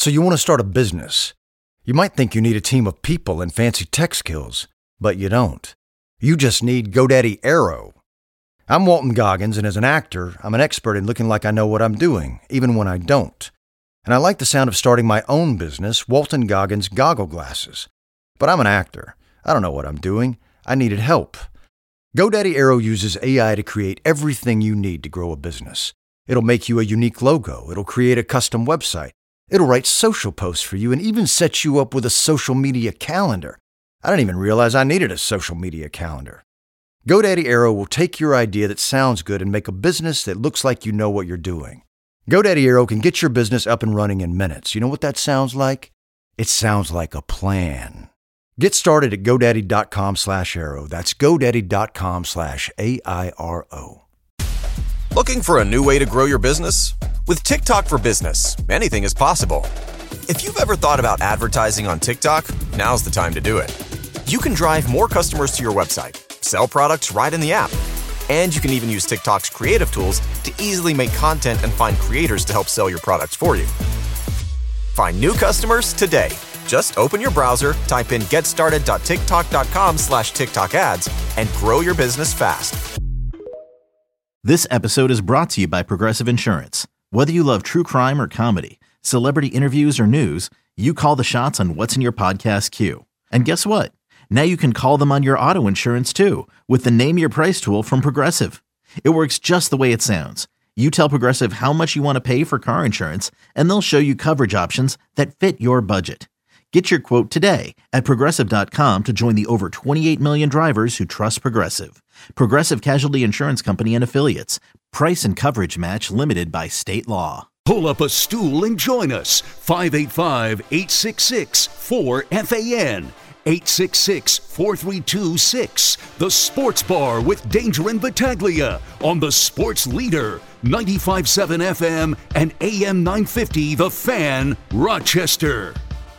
So you want to start a business. You might think you need a team of people and fancy tech skills, but you don't. You just need GoDaddy Aero. I'm Walton Goggins, and as an actor, I'm an expert in looking like I know what I'm doing, even when I don't. And I like the sound of starting my own business, Walton Goggins Goggle Glasses. But I'm an actor. I don't know what I'm doing. I needed help. GoDaddy Aero uses AI to create everything you need to grow a business. It'll make you a unique logo. It'll create a custom website. It'll write social posts for you and even set you up with a social media calendar. I didn't even realize I needed a social media calendar. GoDaddy Aero will take your idea that sounds good and make a business that looks like you know what you're doing. GoDaddy Aero can get your business up and running in minutes. You know what that sounds like? It sounds like a plan. Get started at GoDaddy.com/Aero. That's GoDaddy.com/AIRO. Looking for a new way to grow your business? With TikTok for Business, anything is possible. If you've ever thought about advertising on TikTok, now's the time to do it. You can drive more customers to your website, sell products right in the app, and you can even use TikTok's creative tools to easily make content and find creators to help sell your products for you. Find new customers today. Just open your browser, type in getstarted.tiktok.com/TikTok ads, and grow your business fast. This episode is brought to you by Progressive Insurance. Whether you love true crime or comedy, celebrity interviews or news, you call the shots on what's in your podcast queue. And guess what? Now you can call them on your auto insurance too with the Name Your Price tool from Progressive. It works just the way it sounds. You tell Progressive how much you want to pay for car insurance, and they'll show you coverage options that fit your budget. Get your quote today at Progressive.com to join the over 28 million drivers who trust Progressive. Progressive Casualty Insurance Company and Affiliates. Price and coverage match limited by state law. Pull up a stool and join us. 585-866-4FAN. 866-432-6. The Sports Bar with Danger and Battaglia on the Sports Leader. 95.7 FM and AM 950, The Fan, Rochester.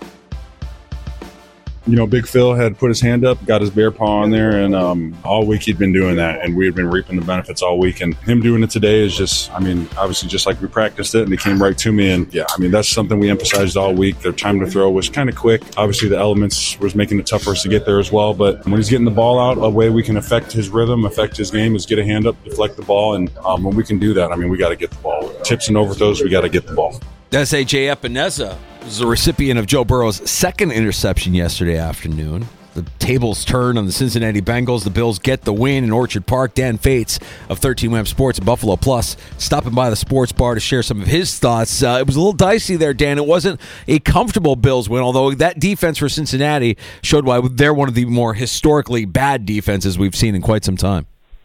You know, Big Phil had put his hand up, got his bear paw on there, and all week he'd been doing that, and we had been reaping the benefits all week. And him doing it today is just, I mean, obviously just like we practiced it, and it came right to me. And yeah, I mean, that's something we emphasized all week. Their time to throw was kind of quick. Obviously, the elements was making it tough for us to get there as well. But when he's getting the ball out, a way we can affect his rhythm, affect his game is get a hand up, deflect the ball. And when we can do that, I mean, we got to get the ball. Tips and overthrows, we got to get the ball. S.A.J. Epineza was the recipient of Joe Burrow's second interception yesterday afternoon. The tables turn on the Cincinnati Bengals. The Bills get the win in Orchard Park. Dan Fates of 13 Wham Sports and Buffalo Plus stopping by the Sports Bar to share some of his thoughts. It was a little dicey there, Dan. It wasn't a comfortable Bills win, although that defense for Cincinnati showed why they're one of the more historically bad defenses we've seen in quite some time.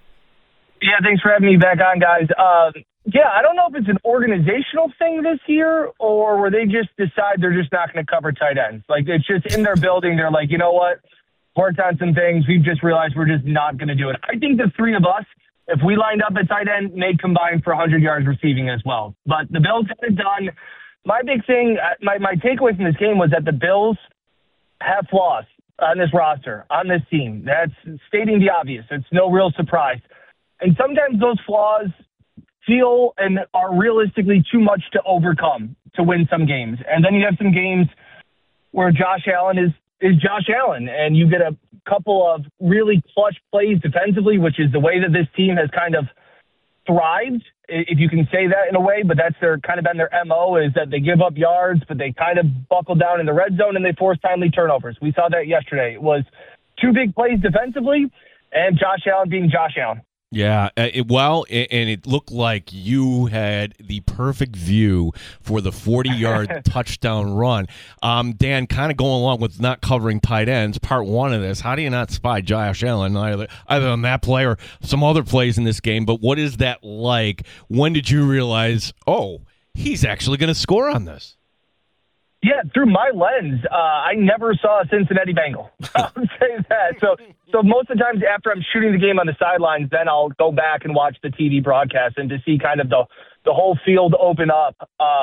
Yeah, thanks for having me back on, guys. Yeah, I don't know if it's an organizational thing this year or where they just decide they're just not going to cover tight ends. Like, it's just in their building. They're like, you know what? Worked on some things. We've just realized we're just not going to do it. I think the three of us, if we lined up at tight end, may combine for 100 yards receiving as well. But the Bills got it done. My big thing, my takeaway from this game was that the Bills have flaws on this roster, on this team. That's stating the obvious. It's no real surprise. And sometimes those flaws feel and are realistically too much to overcome to win some games. And then you have some games where Josh Allen is Josh Allen, and you get a couple of really clutch plays defensively, which is the way that this team has kind of thrived, if you can say that in a way, but that's their kind of been their MO, is that they give up yards, but they kind of buckle down in the red zone and they force timely turnovers. We saw that yesterday. It was two big plays defensively and Josh Allen being Josh Allen. Yeah, and it looked like you had the perfect view for the 40-yard touchdown run. Dan, kind of going along with not covering tight ends, part one of this, how do you not spy Josh Allen, either on that play or some other plays in this game? But what is that like? When did you realize, oh, he's actually going to score on this? Yeah, through my lens, I never saw a Cincinnati Bengal. I'll say that. So most of the times after I'm shooting the game on the sidelines, then I'll go back and watch the TV broadcast and to see kind of the whole field open up.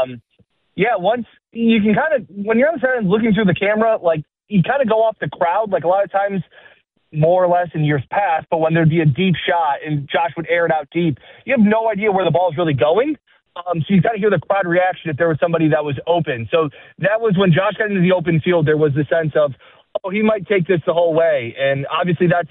Once you can kind of, when you're on the sidelines looking through the camera, like you kind of go off the crowd, like a lot of times, more or less in years past, but when thered be a deep shot and Josh would air it out deep, you have no idea where the ball is really going. So you got to hear the crowd reaction if there was somebody that was open. So that was when Josh got into the open field, there was the sense of, oh, he might take this the whole way. And obviously that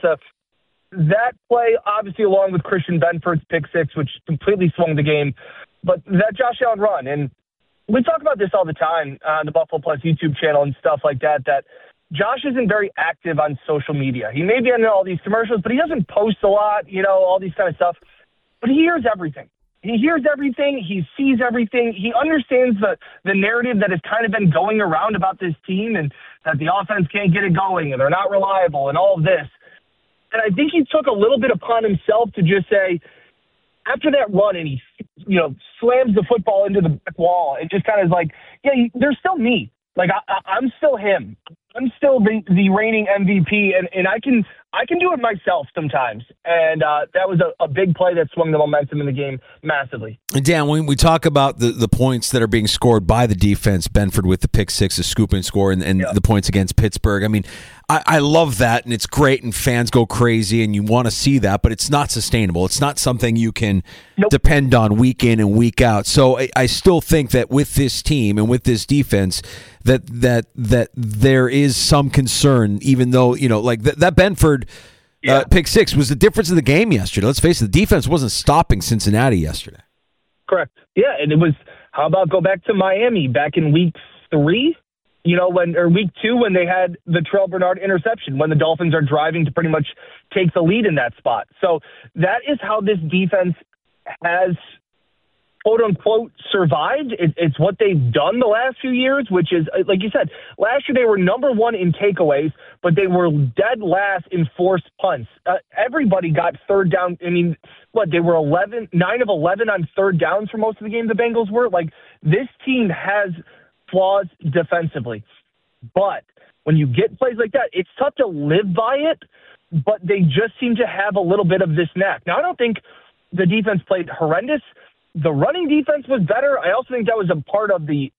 play, obviously along with Christian Benford's pick six, which completely swung the game. But that Josh Allen run, and we talk about this all the time on the Buffalo Plus YouTube channel and stuff like that, that Josh isn't very active on social media. He may be on all these commercials, but he doesn't post a lot, all these kind of stuff. But he hears everything. He hears everything. He sees everything. He understands the narrative that has kind of been going around about this team and that the offense can't get it going and they're not reliable and all of this. And I think he took a little bit upon himself to just say, after that run and he, slams the football into the back wall and just kind of is like, yeah, they're still me. Like, I'm still him. I'm still the reigning MVP, and I can do it myself sometimes. And that was a big play that swung the momentum in the game massively. Dan, when we talk about the points that are being scored by the defense, Benford with the pick six, the scoop and score, and the points against Pittsburgh, I mean, I love that, and it's great, and fans go crazy, and you want to see that, but it's not sustainable. It's not something you can depend on week in and week out. So I still think that with this team and with this defense, that there is some concern, even though, like that Benford pick six was the difference in the game yesterday. Let's face it, the defense wasn't stopping Cincinnati yesterday. Correct. Yeah, and it was, how about go back to Miami back in week 3? Week 2 when they had the Terrell Bernard interception, when the Dolphins are driving to pretty much take the lead in that spot. So that is how this defense has, quote unquote, survived. It's what they've done the last few years, which is, like you said, last year they were number 1 in takeaways, but they were dead last in forced punts. Everybody got third down. I mean, they were 9 of 11 on third downs for most of the game. The Bengals were like, this team has flaws defensively, but when you get plays like that, it's tough to live by it, but they just seem to have a little bit of this knack. Now, I don't think the defense played horrendous. The running defense was better. I also think that was a part of the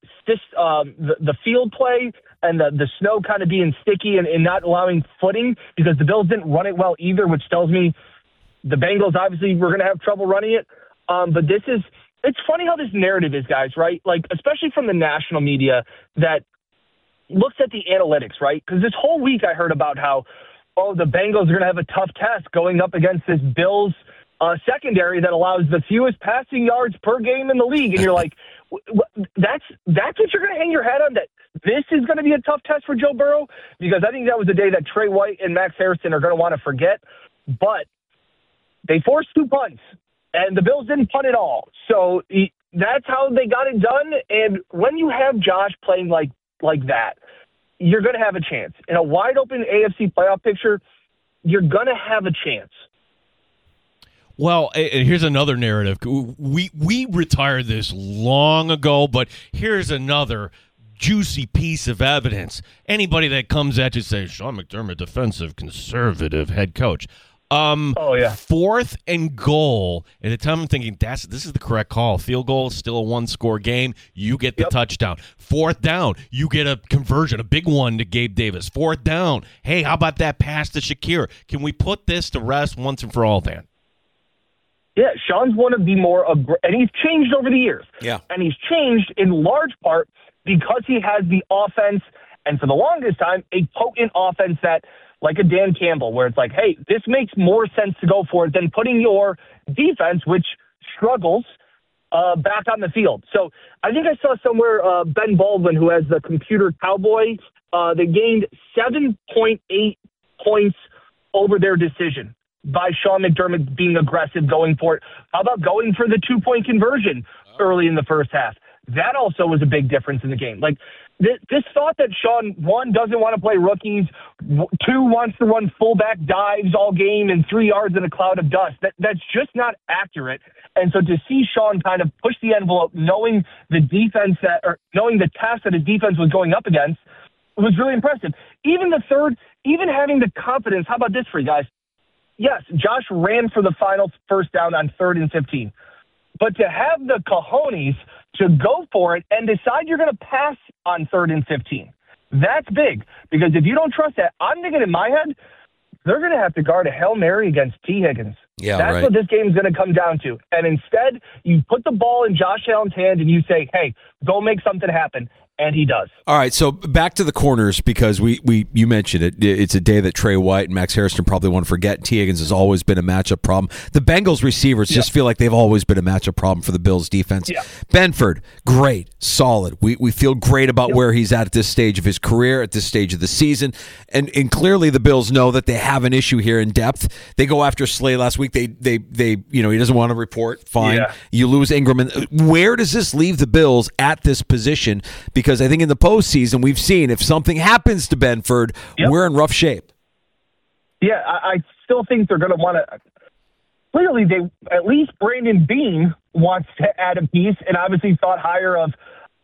field play and the snow kind of being sticky and not allowing footing, because the Bills didn't run it well either, which tells me the Bengals obviously were going to have trouble running it. But it's funny how this narrative is, guys, right? Like, especially from the national media that looks at the analytics, right? Because this whole week I heard about how, the Bengals are going to have a tough test going up against this Bills secondary that allows the fewest passing yards per game in the league. And you're like, that's what you're going to hang your hat on, that this is going to be a tough test for Joe Burrow? Because I think that was the day that Trey White and Max Harrison are going to want to forget. But they forced 2 punts. And the Bills didn't punt at all. So that's how they got it done. And when you have Josh playing like that, you're going to have a chance. In a wide-open AFC playoff picture, you're going to have a chance. Well, here's another narrative. We retired this long ago, but here's another juicy piece of evidence. Anybody that comes at you says, Sean McDermott, defensive conservative head coach. 4th and goal. At the time, I'm thinking this is the correct call. Field goal is still a 1-score game. You get the touchdown. 4th down, you get a conversion, a big one to Gabe Davis. 4th down, hey, how about that pass to Shakir? Can we put this to rest once and for all, Dan? Yeah, Sean's one of the more and he's changed over the years. Yeah, and he's changed in large part because he has the offense, and for the longest time, a potent offense that, like a Dan Campbell, where it's like, hey, this makes more sense to go for it than putting your defense, which struggles, back on the field. So I think I saw somewhere Ben Baldwin, who has the computer cowboy, they gained 7.8 points over their decision by Sean McDermott being aggressive, going for it. How about going for the 2-point conversion early in the first half? That also was a big difference in the game. Like, this thought that Sean, 1, doesn't want to play rookies, 2, wants to run fullback dives all game and 3 yards in a cloud of dust, that's just not accurate. And so to see Sean kind of push the envelope, knowing the task that his defense was going up against, was really impressive. Even having the confidence. How about this for you guys? Yes, Josh ran for the final first down on 3rd and 15. But to have the cojones to go for it and decide you're going to pass on 3rd and 15, that's big. Because if you don't trust that, I'm thinking in my head, they're going to have to guard a Hail Mary against T. Higgins. Yeah, That's right. what this game's going to come down to. And instead, you put the ball in Josh Allen's hand and you say, hey, go make something happen. And he does. All right, so back to the corners, because you mentioned it. It's a day that Trey White and Max Harrison probably want to forget. T. Higgins has always been a matchup problem. The Bengals receivers just feel like they've always been a matchup problem for the Bills defense. Yeah. Benford, great, solid. We feel great about where he's at this stage of his career, at this stage of the season. And clearly the Bills know that they have an issue here in depth. They go after Slay last week. They he doesn't want to report. Fine. Yeah. You lose Ingram. Where does this leave the Bills at this position? Because I think in the postseason we've seen if something happens to Benford, we're in rough shape. Yeah, I still think they're going to want to. Clearly, at least Brandon Beane wants to add a piece, and obviously thought higher of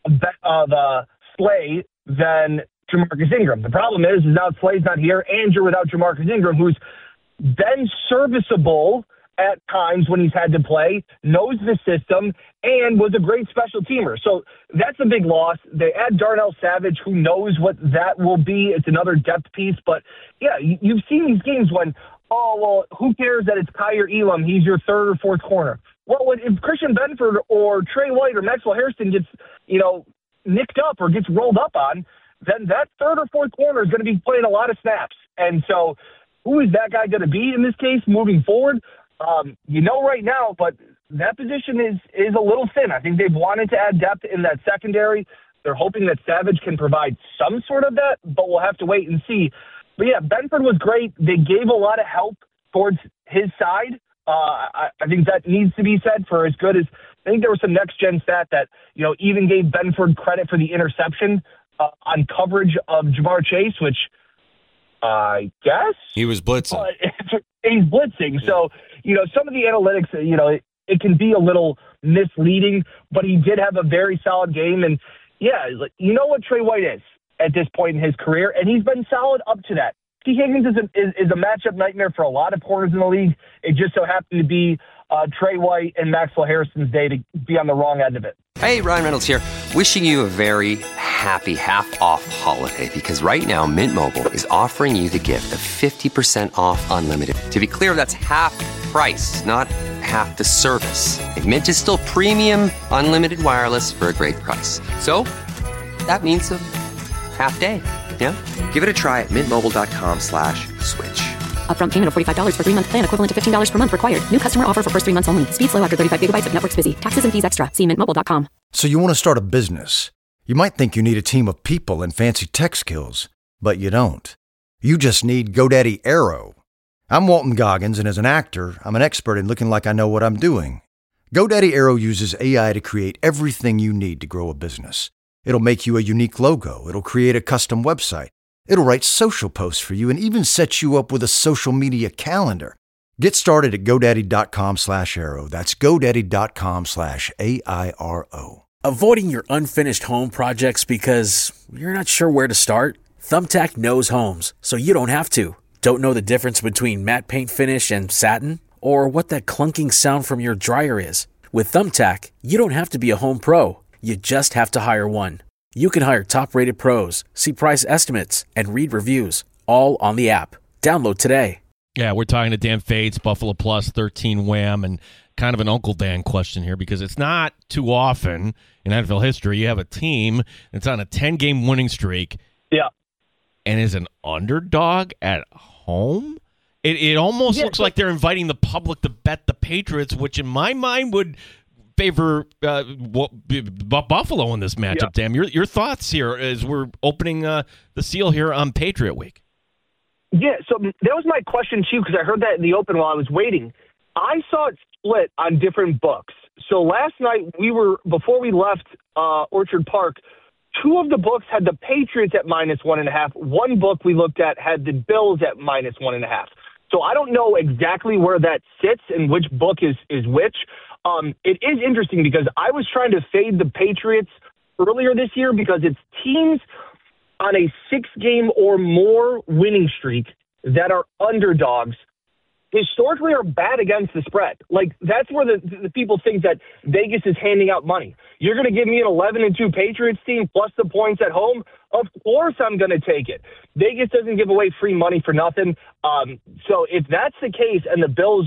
Slay than Jamarcus Ingram. The problem is now Slay's not here, and you're without Jamarcus Ingram, who's been serviceable at times when he's had to play, knows the system, and was a great special teamer. So that's a big loss. They add Darnell Savage, who knows what that will be. It's another depth piece. But, yeah, you've seen these games when, who cares that it's Kyer Elam? He's your third or fourth corner. Well, if Christian Benford or Trey White or Maxwell Harrison gets, nicked up or gets rolled up on, then that third or fourth corner is going to be playing a lot of snaps. And so who is that guy going to be in this case moving forward? Right now, but that position is a little thin. I think they've wanted to add depth in that secondary. They're hoping that Savage can provide some sort of that, but we'll have to wait and see. But yeah, Benford was great. They gave a lot of help towards his side. I think that needs to be said for as good as I think there was some next-gen stat that, even gave Benford credit for the interception on coverage of Jamar Chase, which I guess he was blitzing. He's blitzing. So, some of the analytics, it can be a little misleading, but he did have a very solid game. And, yeah, you know what Trey White is at this point in his career, and he's been solid up to that. T. Higgins is a matchup nightmare for a lot of corners in the league. It just so happened to be Trey White and Maxwell Harrison's day to be on the wrong end of it. Hey, Ryan Reynolds here. Wishing you a very happy half-off holiday, because right now Mint Mobile is offering you the gift of 50% off unlimited. To be clear, that's half price, not half the service. And Mint is still premium unlimited wireless for a great price. So that means a half day. Yeah? Give it a try at mintmobile.com/switch. Upfront payment of $45 for 3-month plan, equivalent to $15 per month required. New customer offer for first 3 months only. Speed slow after 35 gigabytes if network's busy. Taxes and fees extra. See mintmobile.com. So you want to start a business. You might think you need a team of people and fancy tech skills, but you don't. You just need GoDaddy Aero. I'm Walton Goggins, and as an actor, I'm an expert in looking like I know what I'm doing. GoDaddy Aero uses AI to create everything you need to grow a business. It'll make you a unique logo. It'll create a custom website. It'll write social posts for you and even set you up with a social media calendar. Get started at GoDaddy.com/Aero. That's GoDaddy.com/AIRO. Avoiding your unfinished home projects because you're not sure where to start? Thumbtack knows homes, so you don't have to. Don't know the difference between matte paint finish and satin? Or what that clunking sound from your dryer is? With Thumbtack, you don't have to be a home pro. You just have to hire one. You can hire top-rated pros, see price estimates, and read reviews, all on the app. Download today. Yeah, we're talking to Dan Fates, Buffalo Plus, 13 Wham, and kind of an Uncle Dan question here because it's not too often in NFL history you have a team that's on a 10-game winning streak and is an underdog at home. It almost looks like they're inviting the public to bet the Patriots, which in my mind would favor Buffalo in this matchup. Dan, your thoughts here as we're opening the seal here on Patriot Week. Yeah, so that was my question to you because I heard that in the open while I was waiting. I saw it split on different books. So last night before we left Orchard Park, 2 of the books had the Patriots at -1.5. One book we looked at had the Bills at -1.5. So I don't know exactly where that sits and which book is which. It is interesting because I was trying to fade the Patriots earlier this year because it's teams on a 6-game or more winning streak that are underdogs historically are bad against the spread. Like, that's where the people think that Vegas is handing out money. You're going to give me an 11-2 Patriots team plus the points at home? Of course I'm going to take it. Vegas doesn't give away free money for nothing. So if that's the case and the Bills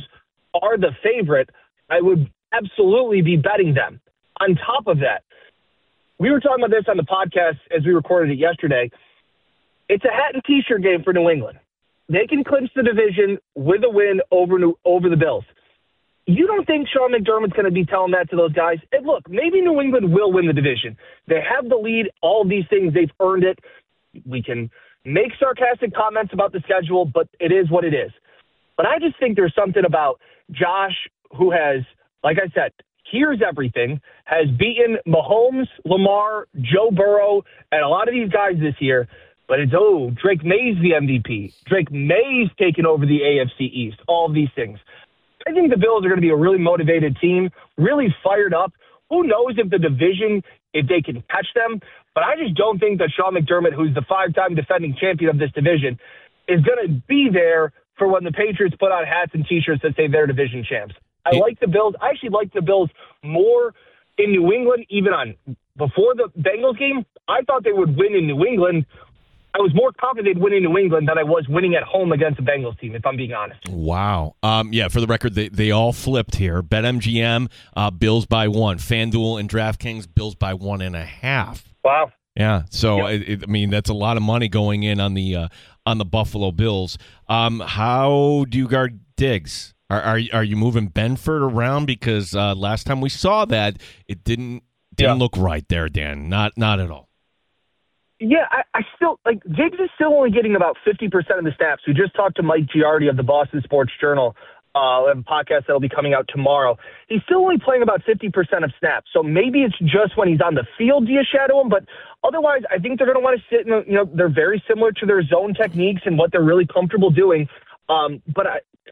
are the favorite, I would absolutely be betting them. On top of that, we were talking about this on the podcast as we recorded it yesterday. It's a hat and T-shirt game for New England. They can clinch the division with a win over the Bills. You don't think Sean McDermott's going to be telling that to those guys? And look, maybe New England will win the division. They have the lead. All of these things, they've earned it. We can make sarcastic comments about the schedule, but it is what it is. But I just think there's something about Josh who has, like I said, hears everything, has beaten Mahomes, Lamar, Joe Burrow, and a lot of these guys this year. But it's, Drake May's the MVP. Drake May's taken over the AFC East. All of these things. I think the Bills are going to be a really motivated team, really fired up. Who knows if the division, if they can catch them. But I just don't think that Sean McDermott, who's the 5-time defending champion of this division, is going to be there for when the Patriots put on hats and T-shirts that say they're division champs. I like the Bills. I actually like the Bills more in New England, even on before the Bengals game. I thought they would win in New England. I was more confident they'd win in New England than I was winning at home against the Bengals team, if I'm being honest. Wow. Yeah, for the record, they all flipped here. BetMGM, Bills by 1. FanDuel and DraftKings, Bills by 1.5. Wow. Yeah, so I mean that's a lot of money going in on the Buffalo Bills. How do you guard Diggs? Are you moving Benford around, because last time we saw that it didn't look right there, Dan? Not at all. Yeah, I still like Diggs is still only getting about 50% of the snaps. We just talked to Mike Giardi of the Boston Sports Journal, a podcast that'll be coming out tomorrow. He's still only playing about 50% of snaps. So maybe it's just when he's on the field do you shadow him, but otherwise I think they're going to want to sit in they're very similar to their zone techniques and what they're really comfortable doing. But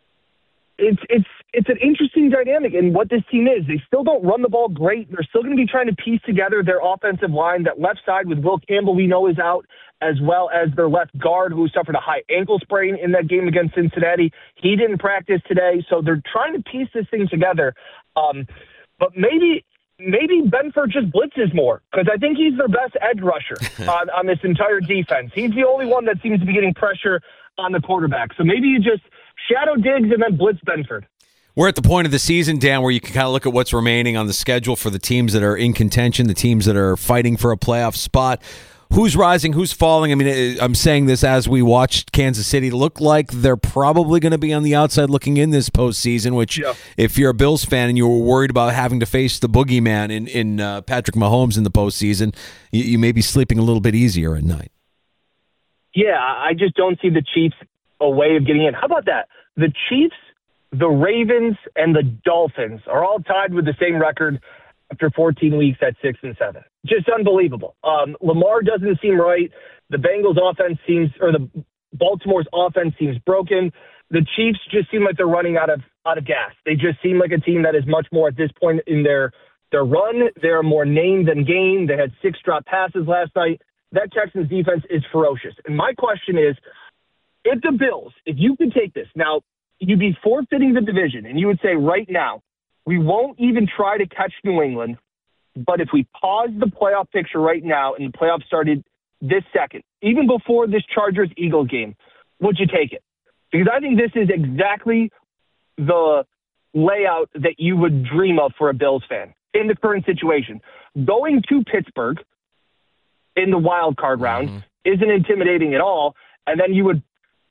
it's an interesting dynamic in what this team is. They still don't run the ball great. They're still going to be trying to piece together their offensive line. That left side with Will Campbell, we know, is out, as well as their left guard, who suffered a high ankle sprain in that game against Cincinnati. He didn't practice today, so they're trying to piece this thing together. But maybe Benford just blitzes more, because I think he's their best edge rusher on this entire defense. He's the only one that seems to be getting pressure on the quarterback. So maybe you just shadow Diggs and then blitz Benford. We're at the point of the season, Dan, where you can kind of look at what's remaining on the schedule for the teams that are in contention, the teams that are fighting for a playoff spot. Who's rising, who's falling? I mean, I'm saying this as we watched Kansas City look like they're probably going to be on the outside looking in this postseason, which if you're a Bills fan and you were worried about having to face the boogeyman in Patrick Mahomes in the postseason, you may be sleeping a little bit easier at night. Yeah, I just don't see the Chiefs a way of getting in. How about that? The Chiefs, the Ravens, and the Dolphins are all tied with the same record after 14 weeks at 6-7. Just unbelievable. Lamar doesn't seem right. The Bengals offense the Baltimore's offense seems broken. The Chiefs just seem like they're running out of gas. They just seem like a team that is much more at this point in their run. They're more name than game. They had 6 drop passes last night. That Texans defense is ferocious. And my question is, if the Bills, if you could take this, now you'd be forfeiting the division, and you would say right now, we won't even try to catch New England, but if we pause the playoff picture right now and the playoffs started this second, even before this Chargers-Eagles game, would you take it? Because I think this is exactly the layout that you would dream of for a Bills fan in the current situation. Going to Pittsburgh in the wild card round isn't intimidating at all, and then you would,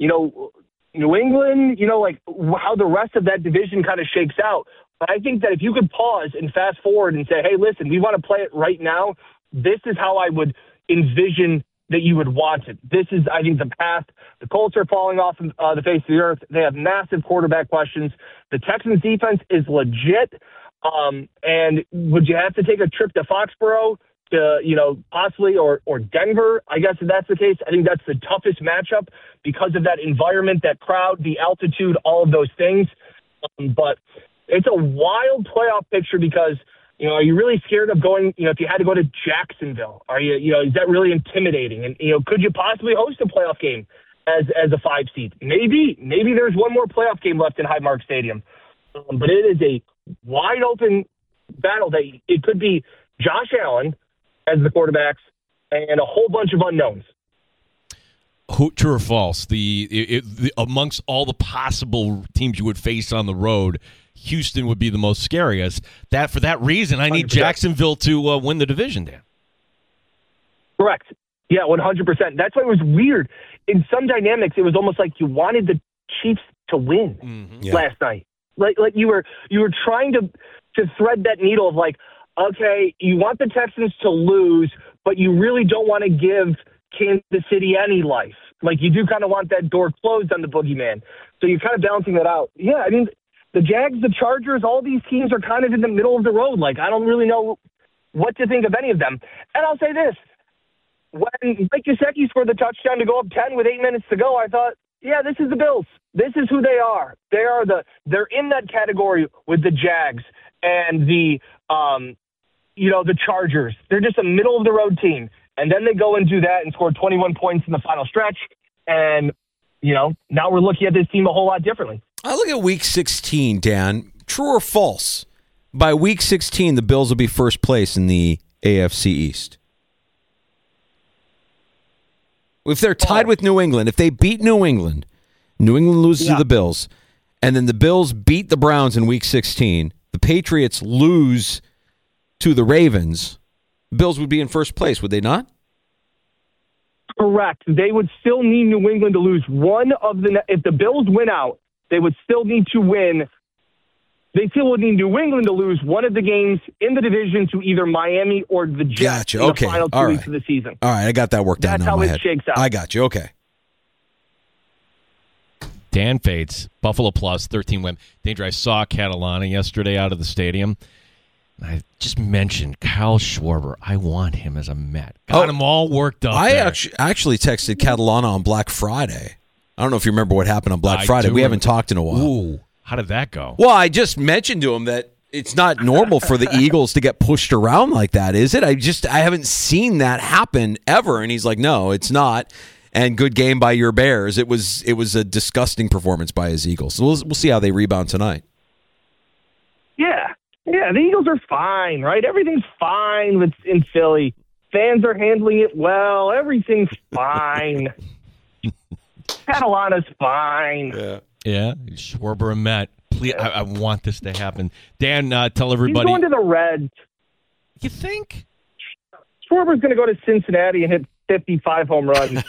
New England, like how the rest of that division kind of shakes out. But I think that if you could pause and fast forward and say, hey, listen, we want to play it right now, this is how I would envision that you would want it. This is, I think, the path. The Colts are falling off the face of the earth. They have massive quarterback questions. The Texans defense is legit. And would you have to take a trip to Foxborough to, possibly, or Denver? I guess if that's the case, I think that's the toughest matchup because of that environment, that crowd, the altitude, all of those things. But it's a wild playoff picture because, are you really scared of going, if you had to go to Jacksonville? Are you, is that really intimidating? And, could you possibly host a playoff game as a 5 seed? Maybe there's one more playoff game left in Highmark Stadium. But it is a wide open battle that it could be Josh Allen as the quarterbacks and a whole bunch of unknowns. True or false? The amongst all the possible teams you would face on the road, Houston would be the most scariest. For that reason, I need 100%. Jacksonville to win the division, Dan. Correct. Yeah, 100%. That's why it was weird. In some dynamics, it was almost like you wanted the Chiefs to win last night. Like you were trying to thread that needle of like, okay, you want the Texans to lose, but you really don't want to give Kansas City any life. Like you do kind of want that door closed on the boogeyman. So you're kind of balancing that out. Yeah, I mean, the Jags, the Chargers, all these teams are kind of in the middle of the road. Like I don't really know what to think of any of them. And I'll say this. When Mike Gesicki scored the touchdown to go up 10 with 8 minutes to go, I thought, yeah, this is the Bills. This is who they are. They're in that category with the Jags and the Chargers. They're just a middle of the road team. And then they go and do that and score 21 points in the final stretch. And, now we're looking at this team a whole lot differently. I look at Week 16, Dan. True or false? By Week 16, the Bills will be first place in the AFC East. If they're tied with New England, if they beat New England loses to the Bills, and then the Bills beat the Browns in Week 16, the Patriots lose to the Ravens, the Bills would be in first place, would they not? Correct. They would still need New England to lose one of the... If the Bills win out, they would still need to win... They still would need New England to lose one of the games in the division to either Miami or the Jets in the final 2 weeks of the season. All right, I got that worked out. That's how it shakes out. I got you. Okay. Dan Fates, Buffalo Plus, 13 win. Danger, I saw Catalana yesterday out of the stadium. I just mentioned Kyle Schwarber. I want him as a Met. Got him all worked up. I actually texted Catalana on Black Friday. I don't know if you remember what happened on Black Friday. We haven't talked in a while. Ooh. How did that go? Well, I just mentioned to him that it's not normal for the Eagles to get pushed around like that, is it? I haven't seen that happen ever. And he's like, no, it's not. And good game by your Bears. It was a disgusting performance by his Eagles. So we'll see how they rebound tonight. Yeah, the Eagles are fine, right? Everything's fine in Philly. Fans are handling it well. Everything's fine. Catalana's fine. Yeah, Schwarber and Matt. Please, I want this to happen. Dan, tell everybody. He's going to the Reds. You think? Schwarber's going to go to Cincinnati and hit 55 home runs.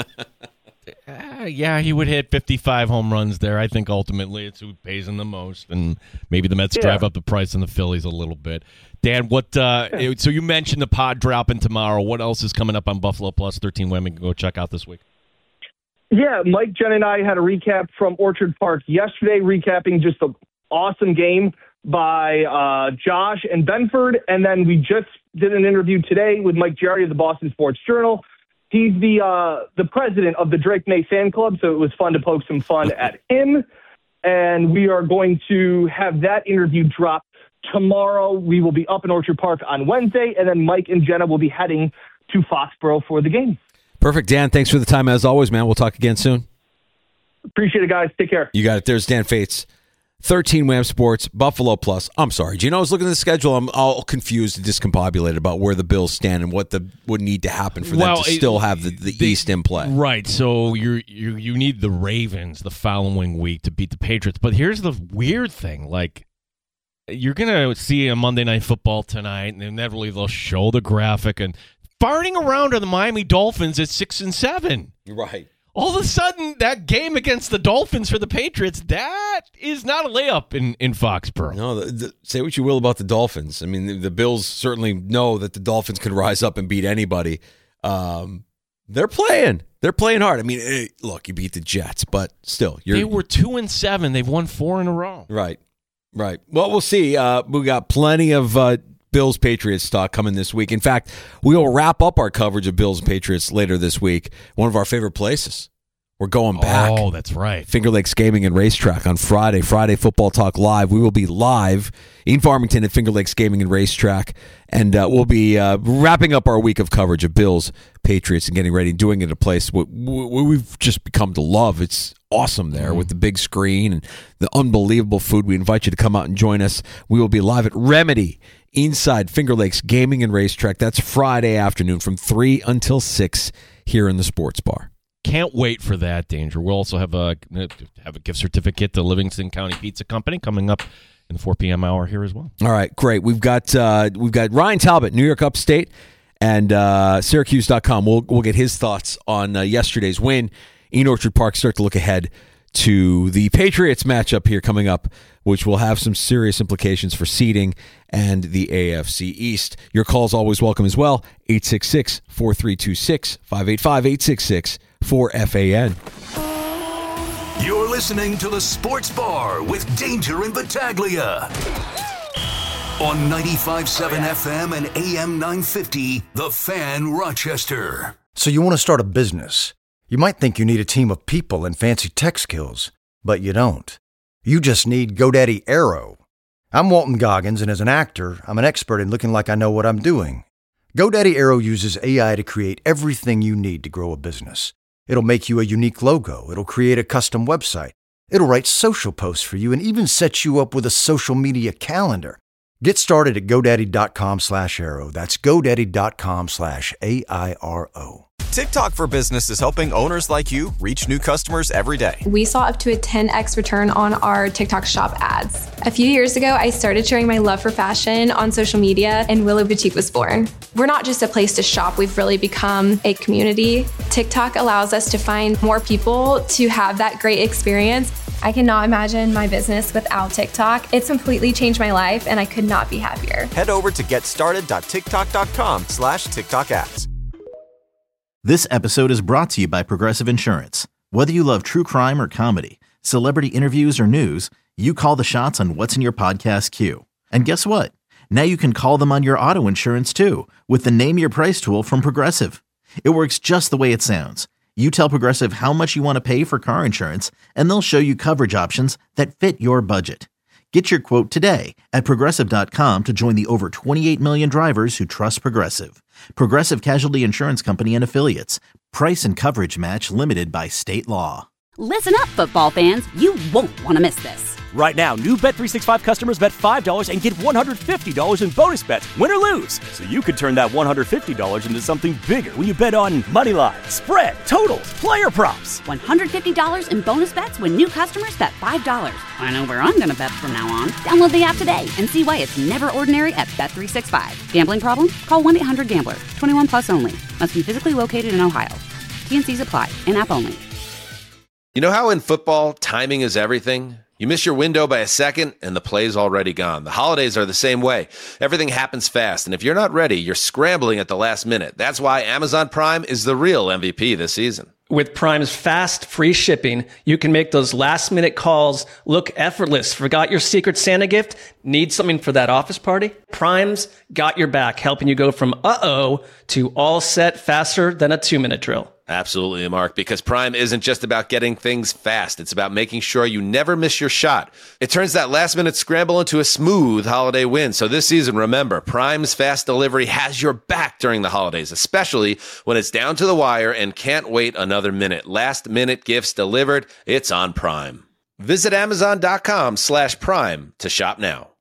Yeah, he would hit 55 home runs there. I think ultimately it's who pays him the most, and maybe the Mets drive up the price on the Phillies a little bit. Dan, so you mentioned the pod dropping tomorrow. What else is coming up on Buffalo Plus 13 Women can go check out this week? Yeah, Mike, Jen, and I had a recap from Orchard Park yesterday, recapping just an awesome game by Josh and Benford. And then we just did an interview today with Mike Giardi of the Boston Sports Journal. He's the president of the Drake May fan club, so it was fun to poke some fun at him. And we are going to have that interview drop tomorrow. We will be up in Orchard Park on Wednesday, and then Mike and Jenna will be heading to Foxborough for the game. Perfect, Dan. Thanks for the time as always, man. We'll talk again soon. Appreciate it, guys. Take care. You got it. There's Dan Fates. 13 Wham Sports, Buffalo Plus. I'm sorry. Do you know, I was looking at the schedule. I'm all confused and discombobulated about where the Bills stand and what would need to happen for them to still have the East in play. Right. So you need the Ravens the following week to beat the Patriots. But here's the weird thing. Like, you're going to see a Monday Night Football tonight, and inevitably they'll show the graphic, and farting around are the Miami Dolphins at 6-7. Right. All of a sudden, that game against the Dolphins for the Patriots, that is not a layup in Foxborough. No, say what you will about the Dolphins. I mean, the Bills certainly know that the Dolphins can rise up and beat anybody. They're playing. They're playing hard. I mean, look, you beat the Jets, but still. They were 2-7. They've won 4 in a row. Right. Well, we'll see. We got plenty of Bills-Patriots talk coming this week. In fact, we will wrap up our coverage of Bills-Patriots later this week. One of our favorite places. We're going back. Oh, that's right. Finger Lakes Gaming and Racetrack on Friday. Friday Football Talk Live. We will be live in Farmington at Finger Lakes Gaming and Racetrack. And we'll be wrapping up our week of coverage of Bills, Patriots, and getting ready, doing it at a place where we've just become to love. It's awesome there with the big screen and the unbelievable food. We invite you to come out and join us. We will be live at Remedy inside Finger Lakes Gaming and Racetrack. That's Friday afternoon from 3 until 6 here in the Sports Bar. can't wait for that, Danger. We'll also have a gift certificate to Livingston County Pizza Company coming up in the 4 p.m. hour here as well. All right, great. We've got Ryan Talbot, New York Upstate, and Syracuse.com. We'll get his thoughts on yesterday's win. Ian Orchard Park start to look ahead to the Patriots matchup here coming up, which will have some serious implications for seeding and the AFC East. Your calls always welcome as well. 866-4326, 585-866-4FAN. You're listening to The Sports Bar with Danger and Battaglia on 95.7 FM and AM 950, The Fan, Rochester. So you want to start a business. You might think you need a team of people and fancy tech skills, but you don't. You just need GoDaddy Aero. I'm Walton Goggins, and as an actor, I'm an expert in looking like I know what I'm doing. GoDaddy Aero uses AI to create everything you need to grow a business. It'll make you a unique logo. It'll create a custom website. It'll write social posts for you and even set you up with a social media calendar. Get started at GoDaddy.com/Aero. That's GoDaddy.com/AIRO. TikTok for Business is helping owners like you reach new customers every day. We saw up to a 10x return on our TikTok shop ads. A few years ago, I started sharing my love for fashion on social media, and Willow Boutique was born. We're not just a place to shop, we've really become a community. TikTok allows us to find more people to have that great experience. I cannot imagine my business without TikTok. It's completely changed my life, and I could not be happier. Head over to getstarted.tiktok.com/TikTok ads. This episode is brought to you by Progressive Insurance. Whether you love true crime or comedy, celebrity interviews or news, you call the shots on what's in your podcast queue. And guess what? Now you can call them on your auto insurance too with the Name Your Price tool from Progressive. It works just the way it sounds. You tell Progressive how much you want to pay for car insurance, and they'll show you coverage options that fit your budget. Get your quote today at Progressive.com to join the over 28 million drivers who trust Progressive. Progressive Casualty Insurance Company and Affiliates. Price and coverage match limited by state law. Listen up, football fans. You won't want to miss this. Right now, new Bet365 customers bet $5 and get $150 in bonus bets, win or lose. So you could turn that $150 into something bigger when you bet on moneyline, spread, totals, player props. $150 in bonus bets when new customers bet $5. I know where I'm going to bet from now on. Download the app today and see why it's never ordinary at Bet365. Gambling problem? Call 1-800-GAMBLER. 21 plus only. Must be physically located in Ohio. T&Cs apply. In-app only. You know how in football, timing is everything? You miss your window by a second, and the play's already gone. The holidays are the same way. Everything happens fast, and if you're not ready, you're scrambling at the last minute. That's why Amazon Prime is the real MVP this season. With Prime's fast, free shipping, you can make those last-minute calls look effortless. Forgot your Secret Santa gift? Need something for that office party? Prime's got your back, helping you go from uh-oh to all set faster than a 2-minute drill. Absolutely, Mark, because Prime isn't just about getting things fast. It's about making sure you never miss your shot. It turns that last-minute scramble into a smooth holiday win. So this season, remember, Prime's fast delivery has your back during the holidays, especially when it's down to the wire and can't wait another minute. Last-minute gifts delivered. It's on Prime. Visit Amazon.com/Prime to shop now.